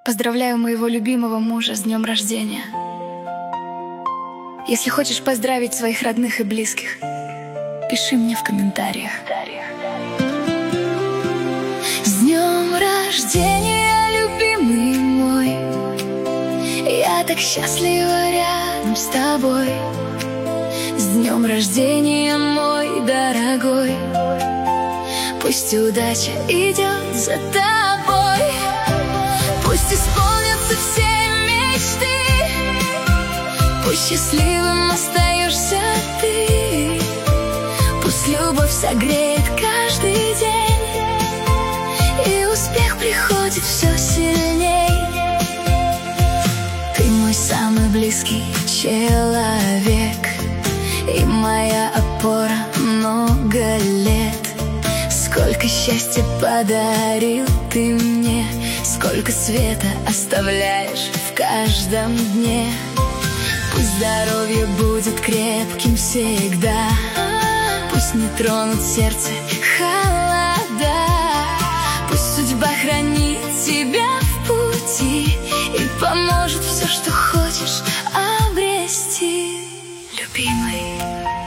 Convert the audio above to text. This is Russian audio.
Поздравляю моего любимого мужа с днем рождения. Если хочешь поздравить своих родных и близких, пиши мне в комментариях. С днем рождения, любимый мой! Я так счастлива рядом с тобой. С днем рождения, мой дорогой! Пусть удача идет за тобой, пусть исполнятся все мечты, пусть счастливым остаешься ты, пусть любовь согреет каждый день, и успех приходит все сильней. Ты мой самый близкий человек и моя опора много лет. Сколько счастья подарил ты мне, сколько света оставляешь в каждом дне. Пусть здоровье будет крепким всегда, пусть не тронут сердце холода, пусть судьба хранит тебя в пути и поможет все, что хочешь обрести, любимый.